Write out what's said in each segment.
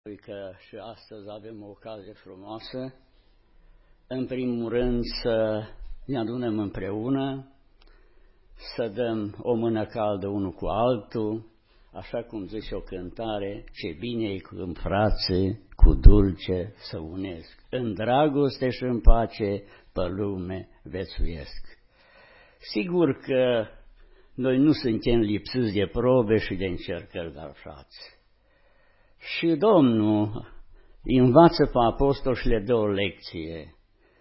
Că și astăzi avem o ocazie frumoasă, în primul rând să ne adunăm împreună, să dăm o mână caldă unul cu altul, așa cum zice o cântare, ce bine e în frațe, cu dulce să unesc, în dragoste și în pace pe lume vețuiesc. Sigur că noi nu suntem lipsiți de probe și de încercări, dar frați. Și Domnul învață pe apostoli și le dă o lecție.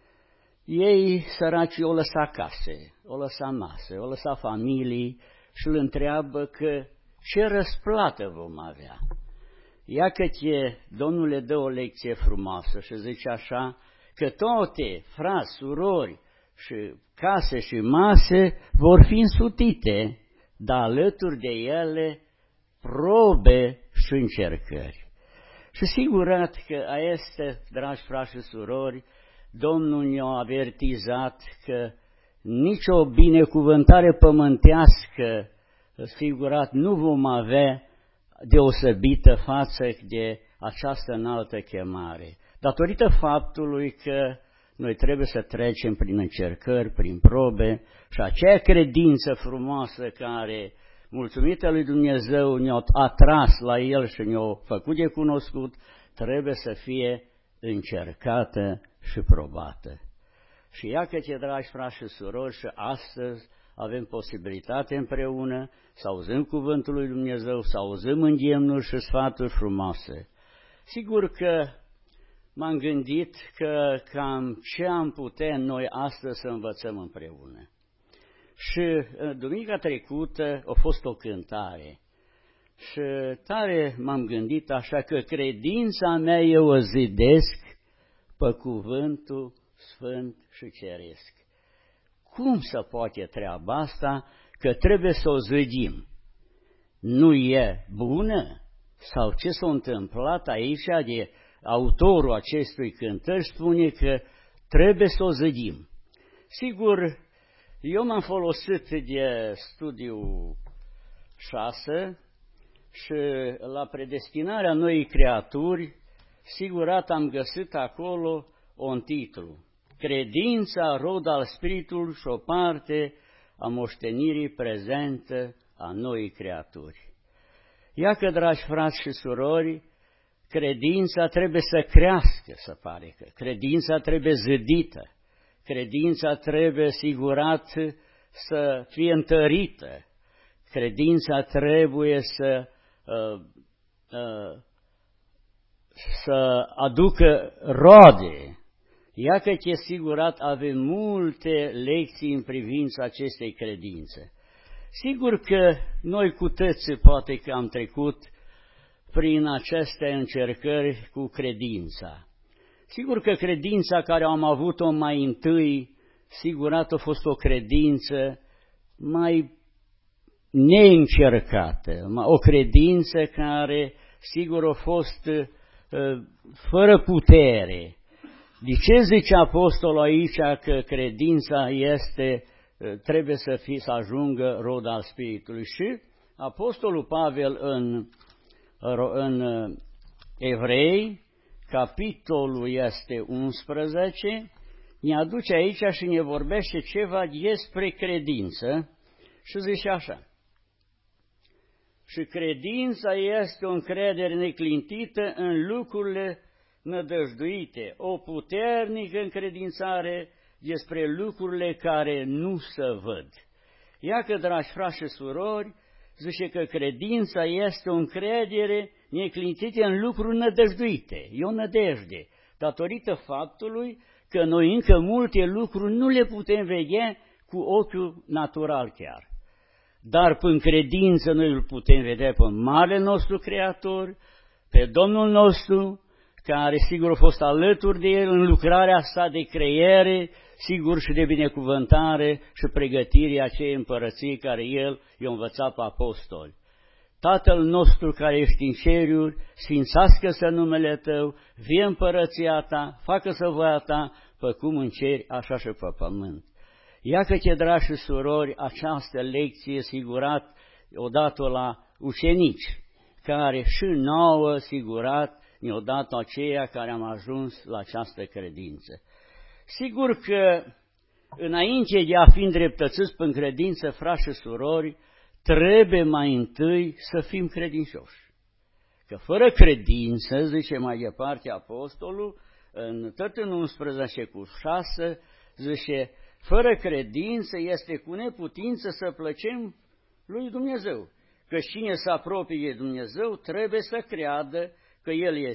Ei, săraci, o lăsa case, o lăsa mase, o lăsa familii și îl întreabă că ce răsplată vom avea. Iacă-te, Domnul le dă o lecție frumoasă și zice așa, că toate, frați, surori și case și mase vor fi însutite, dar alături de ele probe și încercări. Și sigurat că este, dragi frați și surori, Domnul ne-a avertizat că nicio binecuvântare pământească, sigurat, nu vom avea deosebită față de această înaltă chemare, datorită faptului că noi trebuie să trecem prin încercări, prin probe și acea credință frumoasă care, mulțumită lui Dumnezeu, ne-a atras la El și ne-a făcut de cunoscut, trebuie să fie încercată și probată. Și iacă-te, dragi frați și surori, și astăzi avem posibilitate împreună să auzim cuvântul lui Dumnezeu, să auzim îndemnuri și sfaturi frumoase. Sigur că m-am gândit că cam ce am putea noi astăzi să învățăm împreună. Și duminica trecută a fost o cântare și tare m-am gândit așa că credința mea eu o zidesc pe cuvântul sfânt și ceresc. Cum se poate treaba asta că trebuie să o zidim? Nu e bună? Sau ce s-a întâmplat aici de autorul acestui cântări spune că trebuie să o zidim? Sigur, eu m-am folosit de studiul 6 și la predestinarea noii creaturi, sigurat am găsit acolo un titlu, Credința, rod al Spiritului și o parte a moștenirii prezentă a noii creaturi. Iacă, dragi frați și surori, credința trebuie să crească, se pare că credința trebuie zidită, credința trebuie sigurat să fie întărită, credința trebuie să aducă roade. Iacă-te, sigurat, avem multe lecții în privința acestei credințe. Sigur că noi cu toții poate că am trecut prin aceste încercări cu credința. Sigur că credința care am avut-o mai întâi, sigurat a fost o credință mai neîncercată, o credință care, sigur, a fost fără putere. De ce zice apostolul aici că credința trebuie să ajungă rod al Spiritului? Și apostolul Pavel în Evrei, capitolul este 11, ne aduce aici și ne vorbește ceva despre credință și zice așa. Și credința este o încredere neclintită în lucrurile nădăjduite, o puternică încredințare despre lucrurile care nu se văd. Iacă, dragi frați și surori, zice că credința este o încredere neclintită în lucruri nădăjduite. E o nădejde, datorită faptului că noi încă multe lucruri nu le putem vedea cu ochiul natural chiar. Dar prin credință noi îl putem vedea pe Marele nostru Creator, pe Domnul nostru, care sigur a fost alături de El în lucrarea sa de creiere, sigur și de binecuvântare și pregătirea acei împărății care El i-a învățat pe apostoli. Tatăl nostru care ești în ceruri, sfințească-se numele Tău, vie împărăția Ta, facă-se voia Ta, pe cum în ceri, așa și pe pământ. Iacă-te, dragi și surori, această lecție sigurat odată la ucenici, care și nouă, sigurat, ne-o dat aceia care am ajuns la această credință. Sigur că înainte de a fi îndreptățiți prin credință, frați și surori, trebuie mai întâi să fim credincioși. Că fără credință, zice mai departe apostolul, tot în 11:6, zice, fără credință este cu neputință să plăcem lui Dumnezeu. Că cine se apropie de Dumnezeu trebuie să creadă că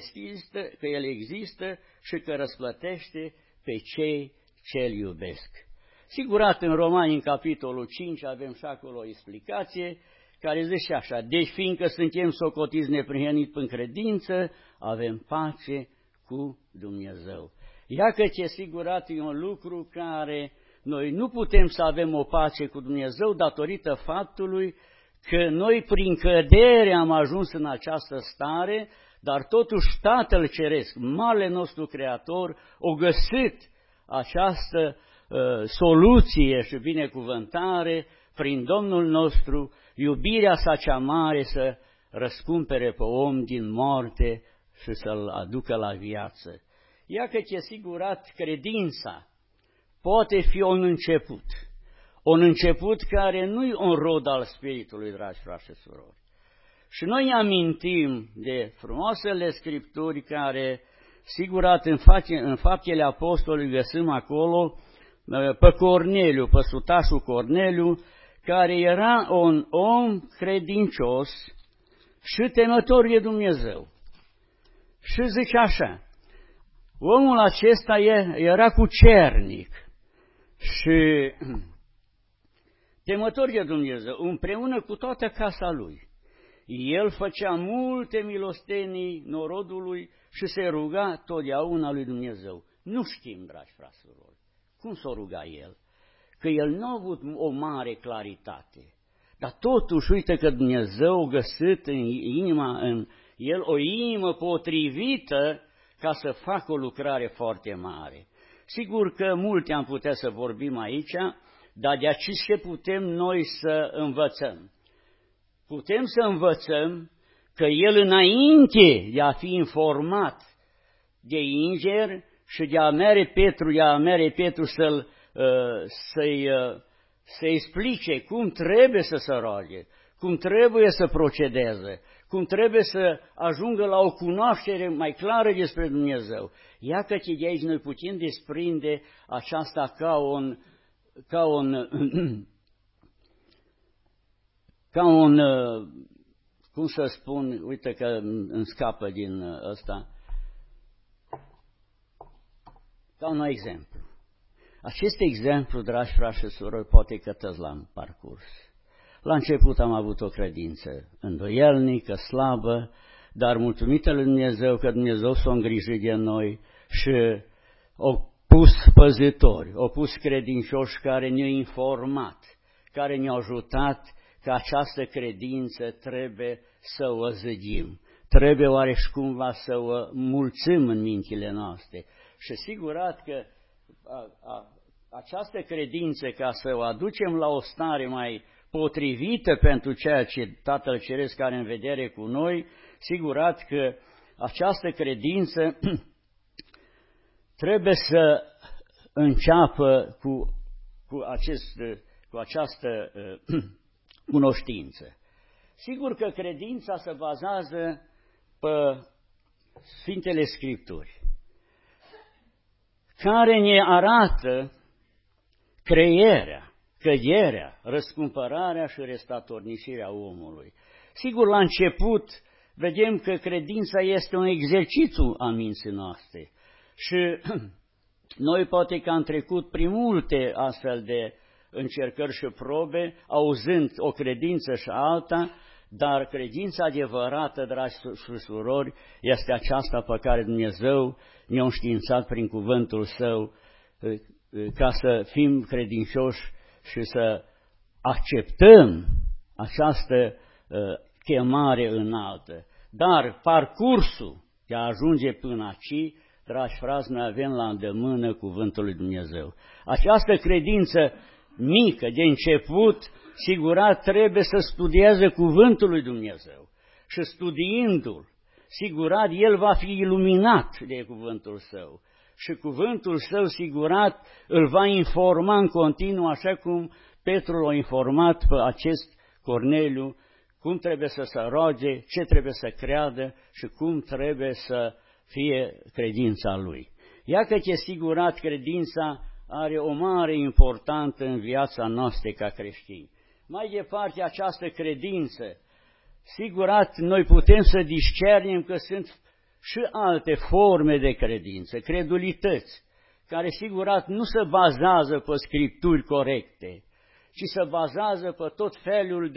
El există și că răsplătește pe cei ce îl iubesc. Sigurat, în Romani, în capitolul 5, avem și acolo o explicație care zice așa, deci fiindcă suntem socotiți neprihăniți prin credință, avem pace cu Dumnezeu. Iacă ce sigurat e un lucru care noi nu putem să avem o pace cu Dumnezeu datorită faptului că noi prin cădere am ajuns în această stare, dar totuși Tatăl Ceresc, Marele nostru Creator, a găsit această soluție și binecuvântare prin Domnul nostru, iubirea sa cea mare să răscumpere pe om din moarte și să-l aducă la viață. Iacă ce sigurat credința poate fi un început care nu-i un rod al Spiritului, dragi frați și surori. Și noi ne amintim de frumoasele Scripturi care, sigurat, în Faptele Apostolului găsim acolo pe Corneliu, pe sutașul Corneliu, care era un om credincios și temător de Dumnezeu. Și zice așa, omul acesta era cucernic și temător de Dumnezeu, împreună cu toată casa lui. El făcea multe milostenii norodului și se ruga totdeauna lui Dumnezeu. Nu știm, dragi frați, cum s-o ruga el, că el nu a avut o mare claritate, dar totuși uite că Dumnezeu a găsit în el o inimă potrivită ca să facă o lucrare foarte mare. Sigur că multe am putea să vorbim aici, dar de aici ce putem noi să învățăm? Putem să învățăm că el înainte de a fi informat de înger și de a mere Petru să-i explice cum trebuie să se roage, cum trebuie să procedeze, cum trebuie să ajungă la o cunoaștere mai clară despre Dumnezeu. Iată că de aici noi putem desprinde aceasta ca un, cum să spun, uite că îmi scapă din ăsta, ca un exemplu. Acest exemplu, dragi frați și surori, poate că toți l-am parcurs. La început am avut o credință îndoielnică, slabă, dar mulțumită lui Dumnezeu că Dumnezeu s-a îngrijit de noi și au pus păzitori, au pus credincioși care ne-au informat, care ne-au ajutat că această credință trebuie să o zădim, trebuie oareși cumva să o mulțim în mințile noastre. Și sigurat că această credință, ca să o aducem la o stare mai potrivită pentru ceea ce Tatăl Ceresc are în vedere cu noi, sigurat că această credință trebuie să înceapă cu această cunoștință. Sigur că credința se bazează pe Sfintele Scripturi, care ne arată creierea, căderea, răscumpărarea și restatornicirea omului. Sigur, la început vedem că credința este un exercițiu a minții noastre și noi poate că am trecut prin multe astfel de încercări și probe, auzând o credință și alta, dar credința adevărată, dragi și surori, este aceasta pe care Dumnezeu ne-a înștiințat prin cuvântul Său, ca să fim credincioși și să acceptăm această chemare înaltă. Dar parcursul de a ajunge până aici, dragi frați, noi avem la îndemână cuvântul lui Dumnezeu. Această credință mică, de început, sigurat trebuie să studieze cuvântul lui Dumnezeu. Și studiindu-l, sigurat el va fi iluminat de cuvântul său. Și cuvântul său sigurat îl va informa în continuu, așa cum Petru l-a informat pe acest Corneliu, cum trebuie să se roage, ce trebuie să creadă și cum trebuie să fie credința lui. Iată că sigurat credința are o mare importanță în viața noastră ca creștini. Mai departe, această credință, sigurat noi putem să discernem că sunt și alte forme de credință, credulități, care sigurat nu se bazează pe scripturi corecte, ci se bazează pe tot felul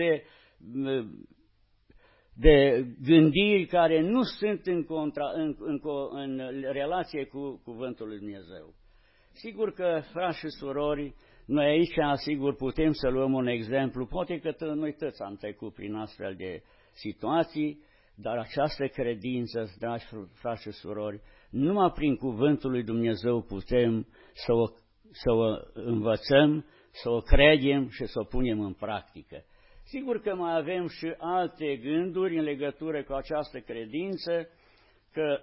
de gândiri care nu sunt în relație cu cuvântul lui Dumnezeu. Sigur că, frați și surori, noi aici, sigur, putem să luăm un exemplu, poate că noi toți am trecut prin astfel de situații, dar această credință, dragi frați și surori, numai prin cuvântul lui Dumnezeu putem să o învățăm, să o credem și să o punem în practică. Sigur că mai avem și alte gânduri în legătură cu această credință, că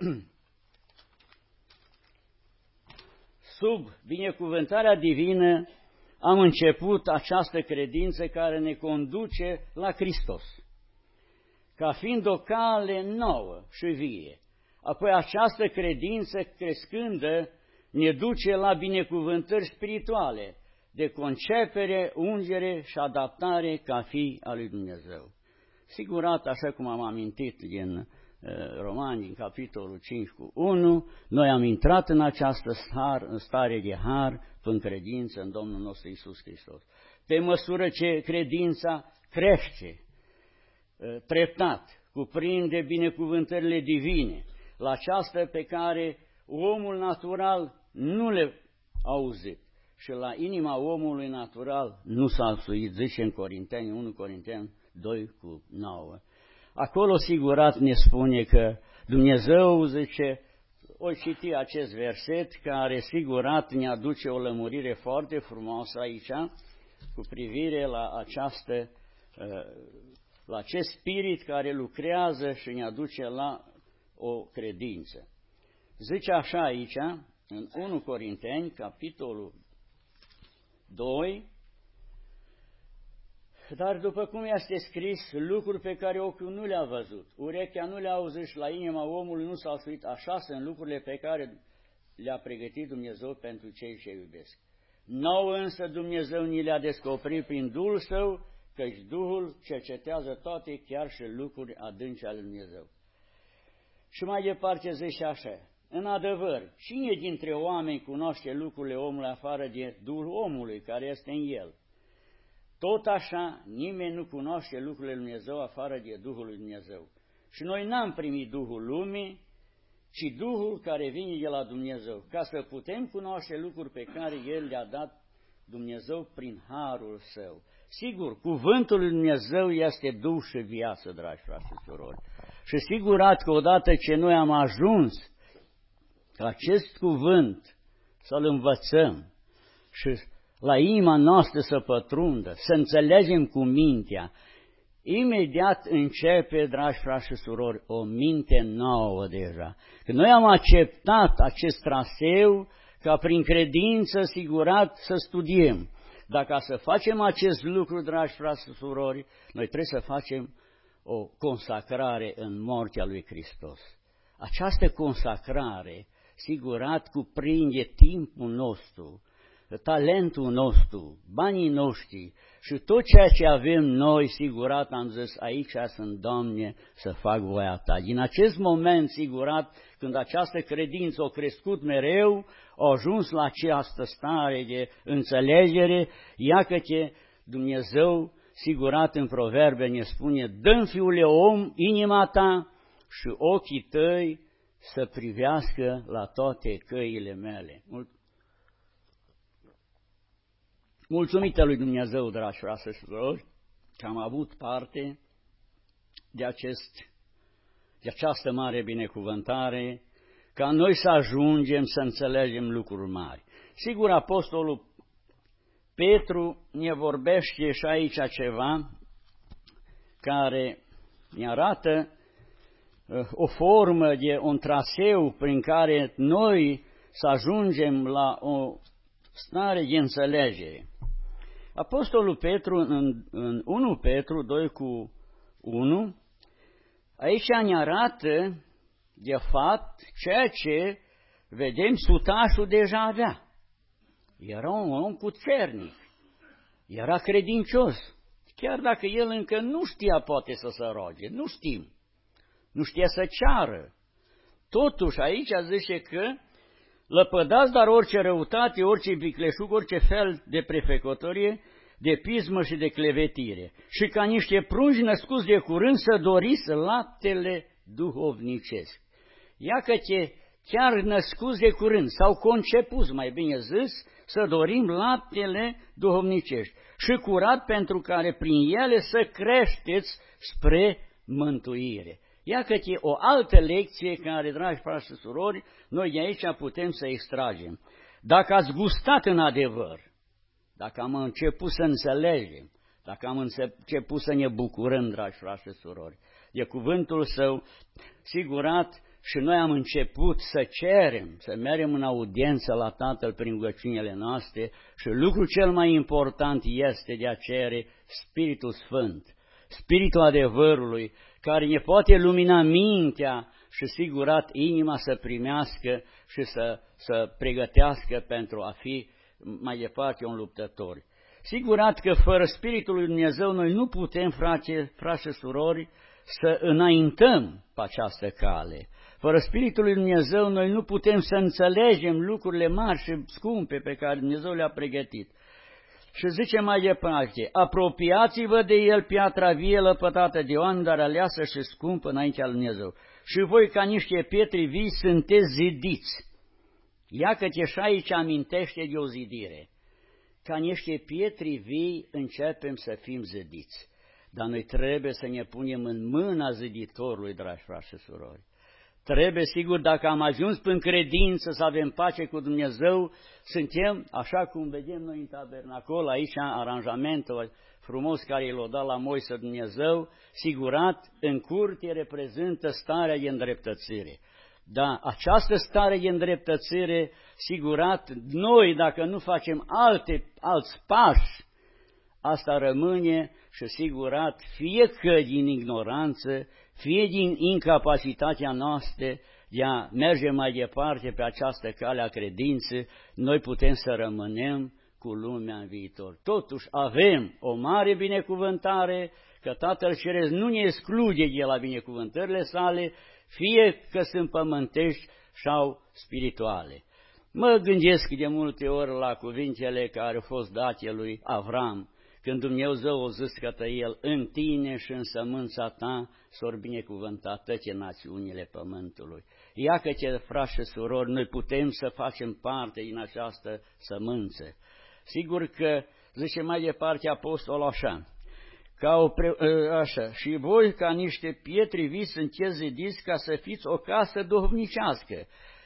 sub binecuvântarea divină am început această credință care ne conduce la Hristos, ca fiind o cale nouă și vie. Apoi această credință crescândă ne duce la binecuvântări spirituale, de concepere, ungere și adaptare ca fii al lui Dumnezeu. Sigurat, așa cum am amintit din Romani, în capitolul 5:1, noi am intrat în această stare de har prin credință în Domnul nostru Iisus Hristos. Pe măsură ce credința crește, treptat, cuprinde binecuvântările divine, la aceasta pe care omul natural nu le auzit și la inima omului natural nu s-a alțuit, zice în Corinteni, 1 Corinteni 2:9. Acolo sigurat ne spune că Dumnezeu, zice, o citi acest verset care sigurat ne aduce o lămurire foarte frumoasă aici cu privire la acest spirit care lucrează și ne aduce la o credință. Zice așa aici, în 1 Corinteni, capitolul 2, dar după cum este scris, lucruri pe care ochiul nu le-a văzut, urechea nu le-a auzit și la inima omului nu s-a suit, așa sunt lucrurile pe care le-a pregătit Dumnezeu pentru cei ce iubesc. Nouă însă Dumnezeu ni le-a descoperit prin Duhul Său, căci Duhul cercetează toate, chiar și lucruri adânci ale Dumnezeu. Și mai departe zice așa, în adevăr, cine dintre oameni cunoaște lucrurile omului afară de Duhul omului care este în el? Tot așa, nimeni nu cunoaște lucrurile lui Dumnezeu afară de Duhul lui Dumnezeu. Și noi n-am primit Duhul lumii, ci Duhul care vine de la Dumnezeu, ca să putem cunoaște lucruri pe care El le-a dat Dumnezeu prin harul Său. Sigur, cuvântul lui Dumnezeu este Duh și viață, dragi frați și surori. Și sigurat că odată ce noi am ajuns acest cuvânt să-l învățăm și la inima noastră să pătrundă, să înțelegem cu mintea, imediat începe, dragi frați și surori, o minte nouă deja. Când noi am acceptat acest traseu, ca prin credință sigurat să studiem. Dar ca să facem acest lucru, dragi frați și surori, noi trebuie să facem o consacrare în moartea lui Hristos. Această consacrare, sigurat, cuprinde timpul nostru, talentul nostru, banii noștri și tot ceea ce avem noi, sigurat, am zis, aici sunt, Doamne, să fac voia Ta. Din acest moment, sigurat, când această credință a crescut mereu, a ajuns la această stare de înțelegere, iacă-te Dumnezeu, sigurat, în Proverbe ne spune, dă-mi, fiule om, inima ta și ochii tăi să privească la toate căile mele. Mulțumită lui Dumnezeu, dragi frați și surori, că am avut parte de această mare binecuvântare, ca noi să ajungem să înțelegem lucruri mari. Sigur, apostolul Petru ne vorbește și aici ceva care ne arată o formă, de un traseu prin care noi să ajungem la o stare de înțelegere. Apostolul Petru, în 1 Petru 2:1, aici ne arată, de fapt, ceea ce vedem sutașul deja avea. Era un om puternic, era credincios, chiar dacă el încă nu știa poate să se roage, nu știm, nu știa să ceară. Totuși aici zice că lăpădați dar orice răutate, orice vicleșug, orice fel de prefecătorie, de pismă și de clevetire. Și ca niște prunci născuți de curând să doriți laptele duhovnicesc. Iacă-te chiar născuți de curând, sau concepuți, mai bine zis, să dorim laptele duhovnicești și curat pentru care prin ele să creșteți spre mântuire. Iacă-te o altă lecție care, dragi frați și surori, noi de aici putem să extragem. Dacă ați gustat în adevăr, dacă am început să înțelegem, dacă am început să ne bucurăm, dragi frați și surori, de cuvântul Său, sigurat, și noi am început să cerem, să mergem în audiență la Tatăl prin rugăciunile noastre și lucrul cel mai important este de a cere Spiritul Sfânt, Spiritul adevărului, care ne poate lumina mintea și sigurat inima să primească și să pregătească pentru a fi mai departe un luptător. Sigurat că fără Spiritul lui Dumnezeu noi nu putem, frați și surori, să înaintăm pe această cale. Fără Spiritul lui Dumnezeu noi nu putem să înțelegem lucrurile mari și scumpe pe care Dumnezeu le-a pregătit. Și zice mai departe, apropiați-vă de el, piatra vie lăpătată de oameni, dar aleasă și scumpă înaintea lui Dumnezeu. Și voi ca niște pietri vii sunteți zidiți. Iacă-te și aici amintește de o zidire. Ca niște pietri vii începem să fim zidiți. Dar noi trebuie să ne punem în mâna ziditorului, dragi frați și surori. Trebuie, sigur, dacă am ajuns prin credință să avem pace cu Dumnezeu, suntem, așa cum vedem noi în tabernacol, aici aranjamentul frumos care l-a dat la Moise Dumnezeu, sigurat, în curte reprezintă starea de îndreptățire. Da, această stare de îndreptățire, sigurat, noi, dacă nu facem alți pași, asta rămâne și sigurat, fie că din ignoranță, fie din incapacitatea noastră de a merge mai departe pe această cale a credinței, noi putem să rămânem cu lumea în viitor. Totuși avem o mare binecuvântare, că Tatăl Ceresc nu ne exclude de la binecuvântările sale, fie că sunt pământești sau spirituale. Mă gândesc de multe ori la cuvintele care au fost date lui Avram, când Dumnezeu a zis către el, în tine și în sămânța ta s-or binecuvânta toate națiunile pământului. Iacă-te, frați și surori, noi putem să facem parte din această sămânță. Sigur că, zice mai departe apostolul așa, așa, și voi ca niște pietri vii sunteți zidiți ca să fiți o casă duhovnicească,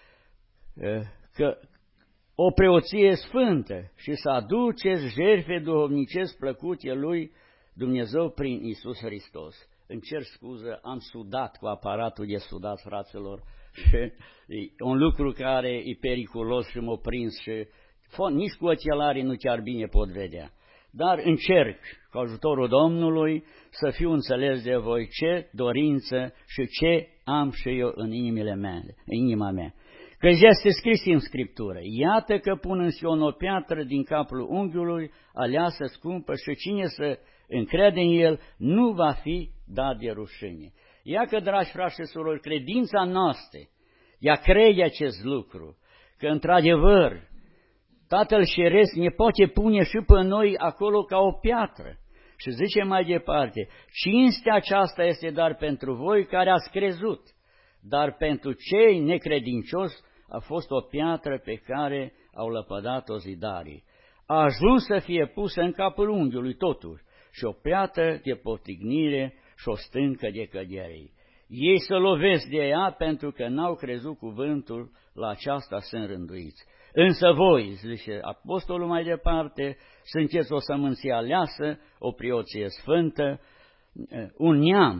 că o preoție sfântă și să aduceți jertfe duhovnicesc plăcute lui Dumnezeu prin Iisus Hristos. Îmi cer scuză, am sudat cu aparatul de sudat, fraților, și e un lucru care e periculos și m-a prins și nici cu ochelarii nu chiar bine pot vedea. Dar încerc, cu ajutorul Domnului, să fiu înțeles de voi ce dorință și ce am și eu în inima mea. Că este scris în Scriptură, iată că pun în Sion o piatră din capul unghiului, aleasă, scumpă, și cine să încrede în el nu va fi dat de rușine. Ia că, dragi frați și surori, credința noastră, ea crede acest lucru, că într-adevăr Tatăl Ceresc ne poate pune și pe noi acolo ca o piatră. Și zice mai departe, cinstea aceasta este dar pentru voi care ați crezut, dar pentru cei necredincioși a fost o piatră pe care au lăpădat-o zidarii. A ajuns să fie pusă în capul unghiului totuși și o piatră de potignire și o stâncă de cădere. Ei se lovesc de ea pentru că n-au crezut cuvântul, la aceasta sunt rânduiți. Însă voi, zice apostolul mai departe, sunteți o sămânție aleasă, o preoție sfântă, un neam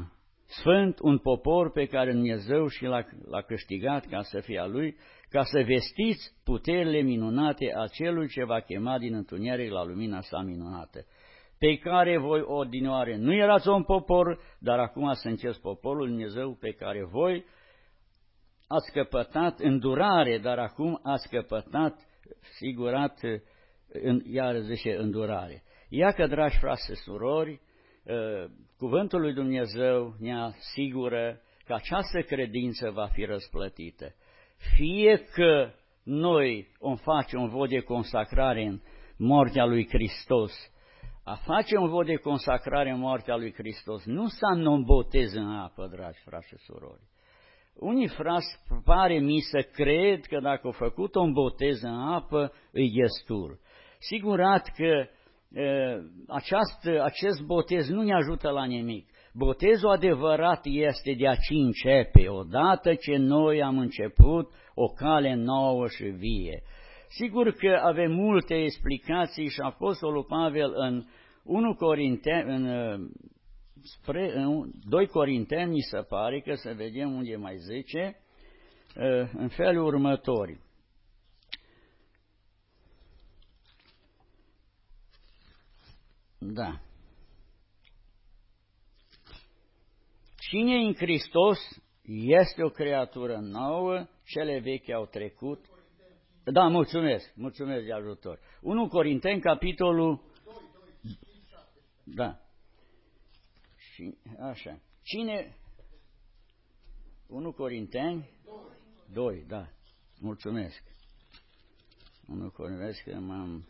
sfânt, un popor pe care Dumnezeu și l-a câștigat ca să fie a Lui, ca să vestiți puterile minunate a Celui ce va chema din întuneric la lumina sa minunată, pe care voi odinioare nu erați un popor, dar acum sunteți poporul Dumnezeu, pe care voi ați căpătat îndurare, dar acum ați căpătat sigurat, iar zice îndurare. Ia că, dragi frați și surori, cuvântul lui Dumnezeu ne asigură că această credință va fi răsplătită. Fie că noi o facem un vot de consacrare în moartea lui Hristos, a face un vot de consacrare în moartea lui Hristos nu înseamnă un botez în apă, dragi frați și surori. Unii frați pare mi să cred că dacă au făcut un botez în apă, îi destul. Sigurat că acest botez nu ne ajută la nimic. Botezul adevărat este de aici începe, odată ce noi am început o cale nouă și vie. Sigur că avem multe explicații și Apostolul Pavel în 2 Corinteni, mi se pare că să vedem unde mai zice, în felul următor. Da. Cine în Hristos este o creatură nouă, cele vechi au trecut. Da, mulțumesc de ajutor. 1 Corinteni, capitolul 2. Da. Și, așa. Cine? 1 Corinteni? 2, da. Mulțumesc. 1 Corinteni, că m-am...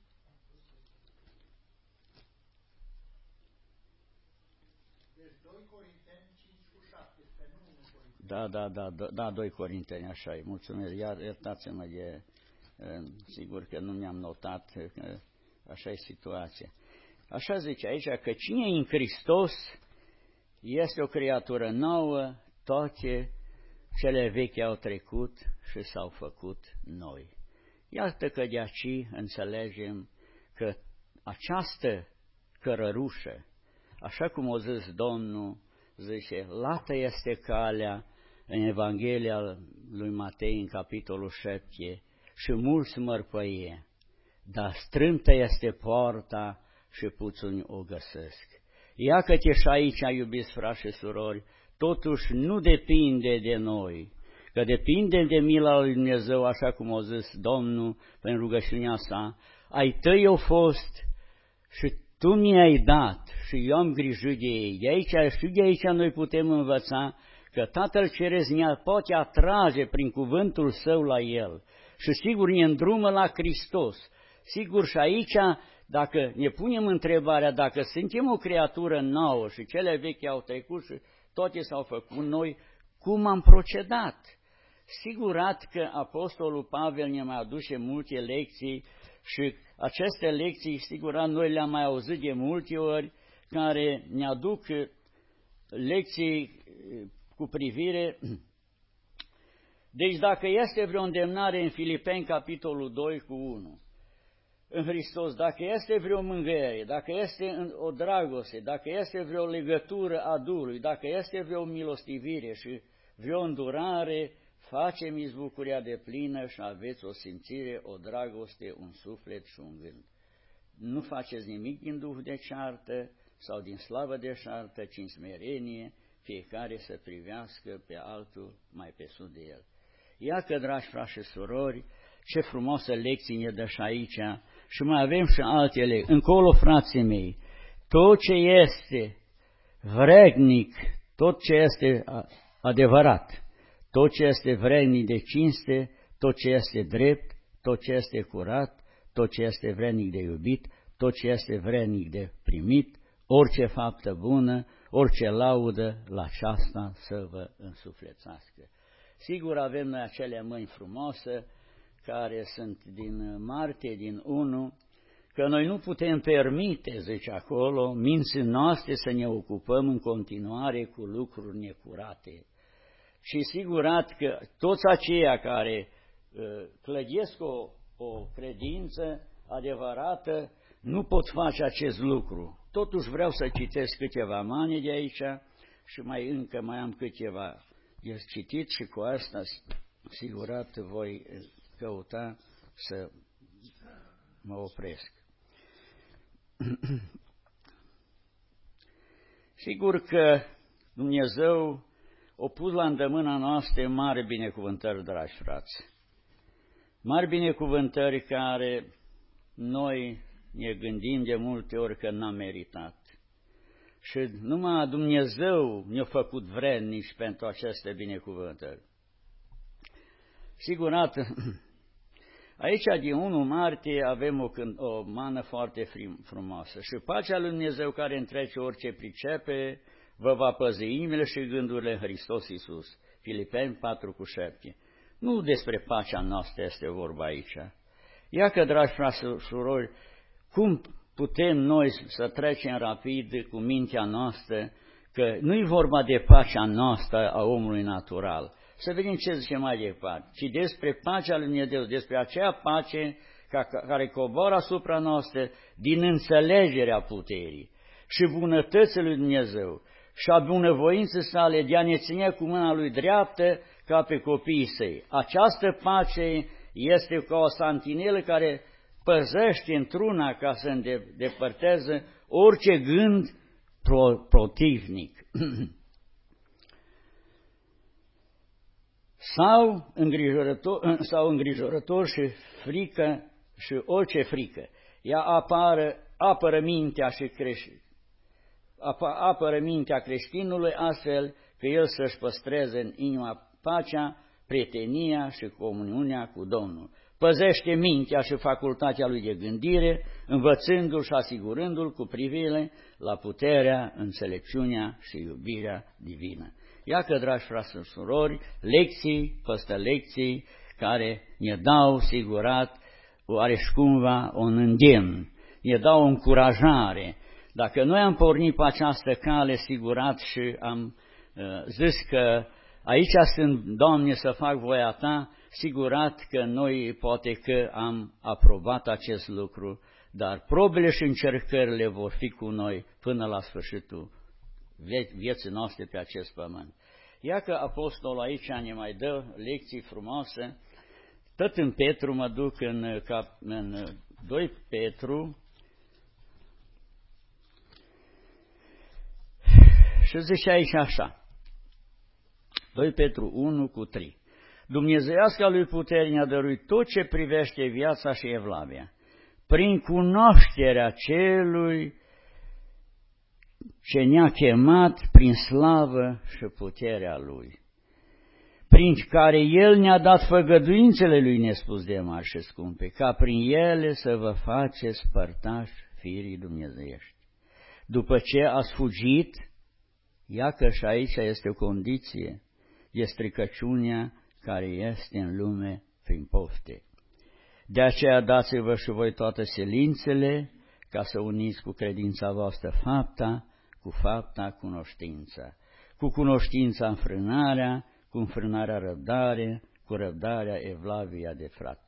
Da, 2 Corinteni, așa e, mulțumesc, iertați-mă de, sigur că nu mi-am notat, că așa e situația. Așa zice aici, că cine e în Hristos este o creatură nouă, toate cele vechi au trecut și s-au făcut noi. Iată că de aici înțelegem că această cărărușă, așa cum o zis Domnul, zice, lată este calea în Evanghelia lui Matei, în capitolul 7, și mulți mărpăie, dar strâmtă este poarta și puțuni o găsesc. Ia-că-te și aici, iubiți frați și surori, totuși nu depinde de noi, că depinde de mila lui Dumnezeu, așa cum a zis Domnul prin rugăciunea sa, ai tăi au fost și tu mi-ai dat și eu am grijă de ei. De aici noi putem învăța că Tatăl Ceresc ne poate atrage prin cuvântul Său la El și sigur ne îndrumă la Hristos. Sigur și aici, dacă ne punem întrebarea, dacă suntem o creatură nouă și cele vechi au trecut și toate s-au făcut noi, cum am procedat? Sigurat că Apostolul Pavel ne mai aduce multe lecții și aceste lecții, sigurat, noi le-am mai auzit de multe ori, care ne aduc lecții cu privire. Deci dacă este vreo îndemnare în Filipeni, capitolul 2 cu 1, în Hristos, dacă este vreo mângâiere, dacă este o dragoste, dacă este vreo legătură a Duhului, dacă este vreo milostivire și vreo îndurare, facem-i bucuria de plină și aveți o simțire, o dragoste, un suflet și un gând. Nu faceți nimic din duh de ceartă sau din slavă de ceartă, ci în smerenie, fiecare să privească pe altul mai pe sus de el. Ia că, dragi frați și surori, ce frumoasă lecții ne dă și aici și mai avem și altele. Încolo, frații mei, tot ce este vrednic, tot ce este adevărat, tot ce este vrednic de cinste, tot ce este drept, tot ce este curat, tot ce este vrednic de iubit, tot ce este vrednic de primit, orice faptă bună, orice laudă, la aceasta să vă însuflețească. Sigur avem noi acele mâini frumoase, care sunt din Martie, din 1, că noi nu putem permite, zice acolo, minții noastre să ne ocupăm în continuare cu lucruri necurate. Și sigurat că toți aceia care clădesc o credință adevărată nu pot face acest lucru. Totuși vreau să citesc câteva mani de aici și mai am câteva de citit și cu asta sigurat voi căuta să mă opresc. Sigur că Dumnezeu a pus la îndemâna noastră mari binecuvântări, dragi frați. Mari binecuvântări care noi ne gândim de multe ori că n-am meritat. Și numai Dumnezeu ne-a făcut vrednici pentru aceste binecuvântări. Sigurat, aici din 1 martie avem o mană foarte frumoasă. Și pacea lui Dumnezeu care întrece orice pricepe, vă va păzi inimile și gândurile în Hristos Iisus. Filipeni 4:7. Nu despre pacea noastră este vorba aici. Ia că, dragi frați și surori, cum putem noi să trecem rapid cu mintea noastră, că nu-i vorba de pacea noastră a omului natural. Să vedem ce zice mai departe, ci despre pacea lui Dumnezeu, despre aceea pace care coboară asupra noastră din înțelegerea puterii și bunătății lui Dumnezeu și a bunăvoinței sale de a ne ține cu mâna lui dreaptă ca pe copiii săi. Această pace este ca o santinelă care păzește într-una ca să îndepărteze orice gând protivnic. sau îngrijorător și frică și orice frică. Ea apără mintea creștinului astfel că el să-și păstreze în inima pacea, prietenia și comuniunea cu Domnul. Păzește mintea și facultatea lui de gândire, învățându-l și asigurându-l cu privire la puterea, înțelepciunea și iubirea divină. Iacă, dragi frați și surori, lecții peste lecții care ne dau sigurat oareși cumva un îndemn, ne dau o încurajare. Dacă noi am pornit pe această cale sigurat și am zis că aici sunt, Doamne, să fac voia Ta, sigurat că noi poate că am aprobat acest lucru, dar probele și încercările vor fi cu noi până la sfârșitul vieții noastre pe acest pământ. Ia că apostolul aici ne mai dă lecții frumoase, tot în Petru mă duc în 2 Petru și zice aici așa, 2 Petru 1:3. Dumnezeiasca lui putere ne-a dăruit tot ce privește viața și evlavia, prin cunoașterea celui ce ne-a chemat prin slavă și puterea Lui, prin care El ne-a dat făgăduințele Lui nespus de mari și scumpe, ca prin ele să vă faceți părtași firii dumnezeiești. După ce ați fugit, ia că și aici este o condiție de stricăciunea care este în lume prin pofte. De aceea dați-vă și voi toate silințele, ca să uniți cu credința voastră fapta, cu fapta cunoștința, cu cunoștința înfrânarea, cu înfrânarea răbdare, cu răbdarea evlavia de frate,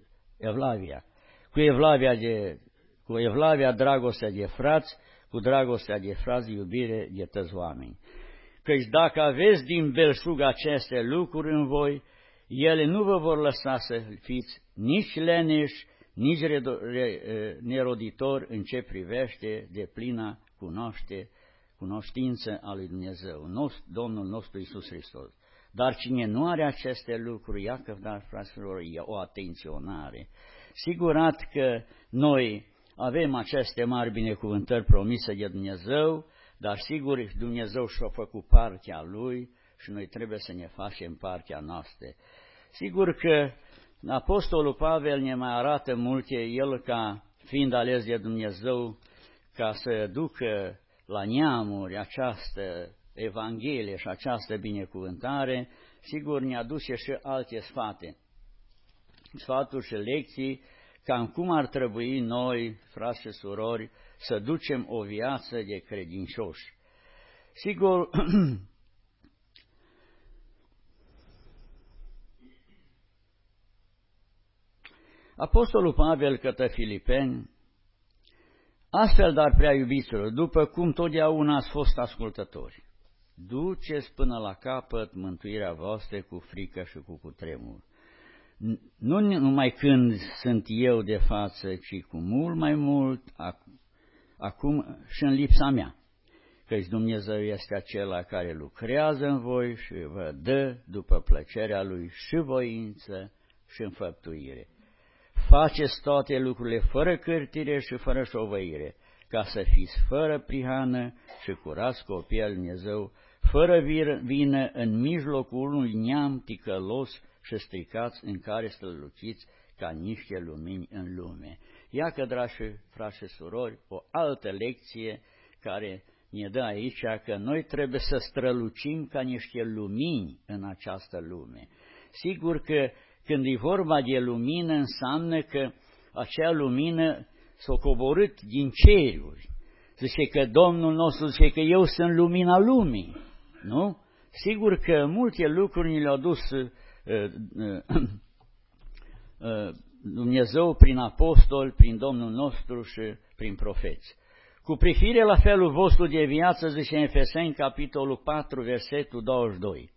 cu evlavia dragostea de frați, cu dragostea de frați iubire de toți oameni. Căci dacă aveți din belșug aceste lucruri în voi, ele nu vă vor lăsa să fiți nici leneși, nici neroditori în ce privește de plina cunoștință a lui Dumnezeu, Domnul nostru Iisus Hristos. Dar cine nu are aceste lucruri, Iacov, dar fraților, e o atenționare. Sigurat că noi avem aceste mari binecuvântări promise de Dumnezeu, dar sigur Dumnezeu și-a făcut partea Lui și noi trebuie să ne facem partea noastră. Sigur că Apostolul Pavel ne mai arată multe, el ca fiind ales de Dumnezeu ca să ducă la neamuri această Evanghelie și această binecuvântare, sigur ne aduce și alte sfaturi și lecții, cam cum ar trebui noi, frați și surori, să ducem o viață de credincioși. Sigur, Apostolul Pavel către Filipeni, astfel, dar prea iubiților, după cum totdeauna ați fost ascultători, duceți până la capăt mântuirea voastră cu frică și cu cutremur. Nu numai când sunt eu de față, ci cu mult mai mult acum și în lipsa mea, căci Dumnezeu este acela care lucrează în voi și vă dă după plăcerea Lui și voință și înfăptuire. Faceți toate lucrurile fără cârtire și fără șovăire, ca să fiți fără prihană și curați copii al Dumnezeu, fără vină în mijlocul unui neam ticălos și stricați în care străluciți ca niște lumini în lume. Iacă, dragi frați și surori, o altă lecție care ne dă aici că noi trebuie să strălucim ca niște lumini în această lume. Sigur că când e vorba de lumină, înseamnă că acea lumină s-a coborât din ceruri. Zice că Domnul nostru zice că eu sunt lumina lumii, nu? Sigur că multe lucruri ni le-a dus Dumnezeu prin apostoli, prin Domnul nostru și prin profeți. Cu privire la felul vostru de viață, zice în Efeseni, capitolul 4, versetul 22,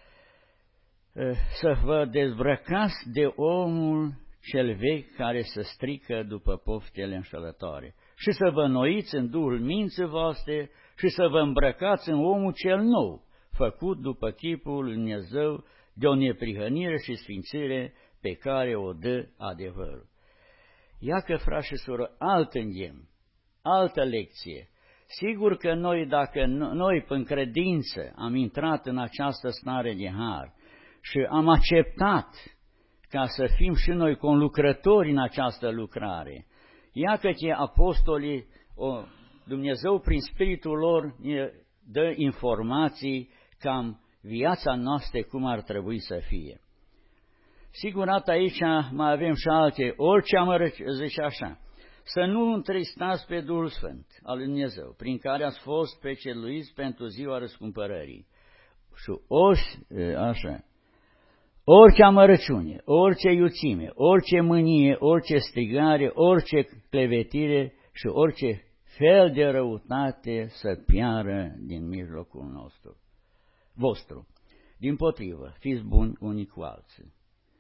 să vă dezbrăcați de omul cel vechi care se strică după poftele înșelătoare și să vă înnoiți în Duhul minții voastre și să vă îmbrăcați în omul cel nou, făcut după chipul lui Dumnezeu, de o neprihănire și sfințire pe care o dă adevărul. Iacă, frați și surori, alt îndemn, altă lecție. Sigur că noi, dacă noi, prin credință, am intrat în această stare de har și am acceptat ca să fim și noi conlucrători în această lucrare, iacă că apostolii, Dumnezeu prin Spiritul lor ne dă informații cam viața noastră cum ar trebui să fie. Sigur, aici mai avem și alte, orice zice așa, să nu întristați pe Duhul Sfânt al lui Dumnezeu, prin care ați fost peceluiți pentru ziua răscumpărării. Și orice amărăciune, orice iuțime, orice mânie, orice strigare, orice clevetire și orice fel de răutate să piară din mijlocul vostru. Dimpotrivă, fiți buni unii cu alții.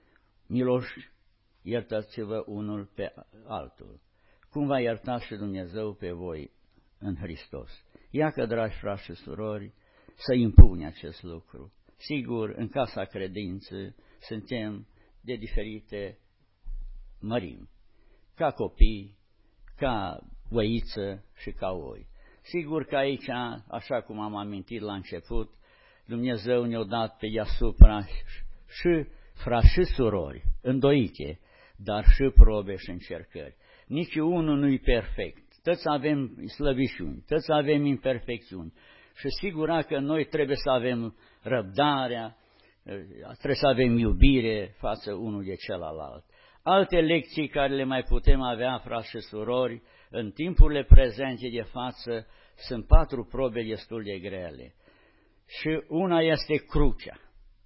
Miloși, iertați-vă unul pe altul, cum v-a iertat și Dumnezeu pe voi în Hristos. Iacă, dragi frați și surori, să impune acest lucru. Sigur, în casa credinței suntem de diferite mărimi, ca copii, ca oiță și ca oi. Sigur că aici, așa cum am amintit la început, Dumnezeu ne-a dat pe deasupra și frați și surori, îndoite, dar și probe și încercări. Nici unul nu-i perfect. Toți avem slăbiciuni, toți avem imperfecțiuni. Și sigur că noi trebuie să avem răbdarea, trebuie să avem iubire față unul de celălalt. Alte lecții care le mai putem avea, frați și surori, în timpurile prezente de față, sunt 4 probe destul de grele. Și una este crucea,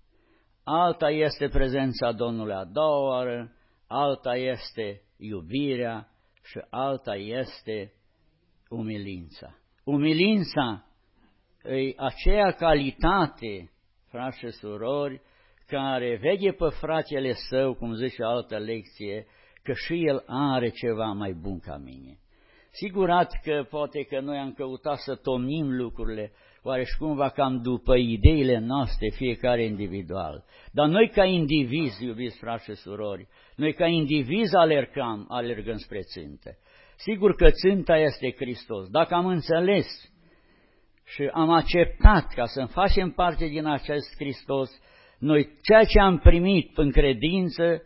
alta este prezența Domnului a doua oară, alta este iubirea și alta este umilința. Umilința e aceea calitate, frați și surori, care vede pe fratele său, cum zice altă lecție, că și el are ceva mai bun ca mine. Sigurat că poate că noi am căutat să tomnim lucrurile, oareși cumva cam după ideile noastre, fiecare individual. Dar noi ca indivizi, iubiți frați și surori, noi ca indivizi alergăm spre țintă. Sigur că ținta este Hristos. Dacă am înțeles și am acceptat ca să facem parte din acest Hristos, noi ceea ce am primit în credință,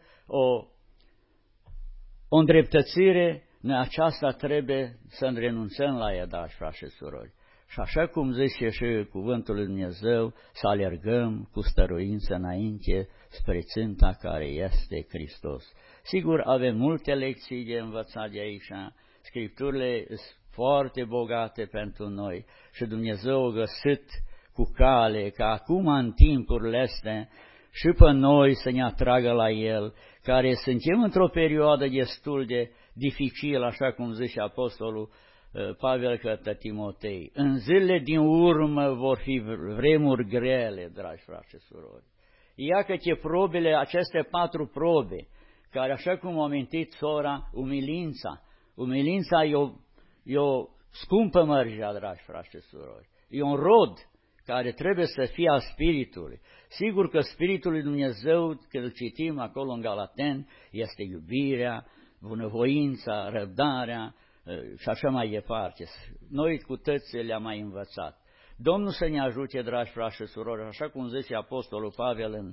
o îndreptățire, noi aceasta trebuie să renunțăm la ea, dragi frați și surori. Și așa cum zice și cuvântul lui Dumnezeu, să alergăm cu stăruință înainte spre ținta care este Hristos. Sigur, avem multe lecții de învățat de aici, Scripturile sunt foarte bogate pentru noi și Dumnezeu a găsit cu cale ca acum în timpurile astea și pe noi să ne atragă la El, care suntem într-o perioadă destul de dificilă, așa cum zice apostolul Pavel către Timotei, în zilele din urmă vor fi vremuri grele, dragi frați și surori. Iacă-te probele, aceste 4 probe, care, așa cum a amintit sora, umilința e o scumpă mărgea, dragi frați și surori. E un rod care trebuie să fie al Spiritului. Sigur că Spiritul lui Dumnezeu, când îl citim acolo în Galaten, este iubirea, bunăvoința, răbdarea și așa mai departe. Noi cu toți le-am mai învățat. Domnul să ne ajute, dragi frați și surori, așa cum zice Apostolul Pavel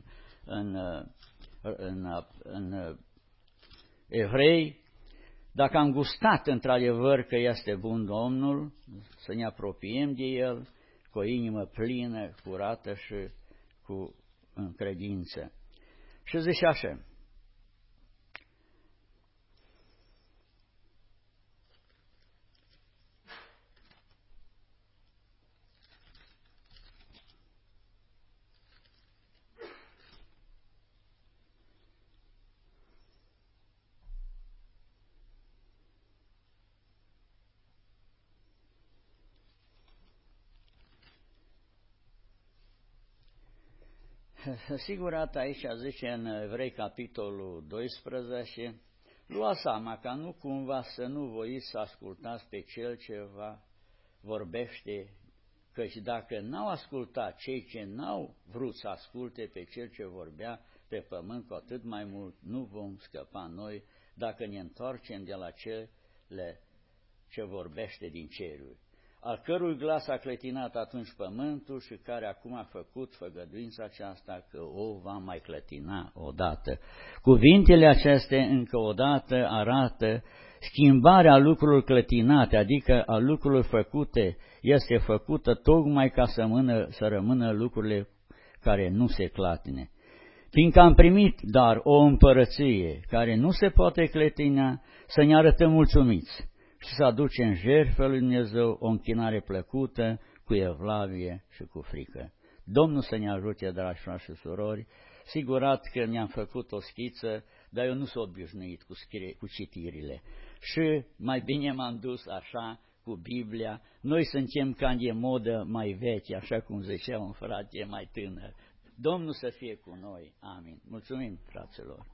în Evrei, dacă am gustat într-adevăr că este bun Domnul, să ne apropiem de El cu o inimă plină, curată și cu încredință. Și zice așa, sigurat aici zice în Evrei capitolul 12, lua seama ca nu cumva să nu voiți să ascultați pe cel ce vă vorbește, căci dacă n-au ascultat cei ce n-au vrut să asculte pe cel ce vorbea pe pământ, cu atât mai mult nu vom scăpa noi dacă ne întoarcem de la cele ce vorbește din ceruri, al cărui glas a clătinat atunci pământul și care acum a făcut făgăduința aceasta că o va mai clătina odată. Cuvintele acestea încă o dată arată schimbarea lucrurilor clătinate, adică a lucrurilor făcute, este făcută tocmai ca să rămână lucrurile care nu se clatine. Fiindcă am primit dar o împărăție care nu se poate clătina, să ne arătăm mulțumiți și să aducem jertfă lui Dumnezeu o închinare plăcută, cu evlavie și cu frică. Domnul să ne ajute, dragi frați și surori, sigurat că ne-am făcut o schiță, dar eu nu sunt obișnuit cu citirile. Și mai bine m-am dus așa cu Biblia. Noi suntem ca de modă mai veche, așa cum zicea un frate mai tânăr. Domnul să fie cu noi. Amin. Mulțumim, fraților.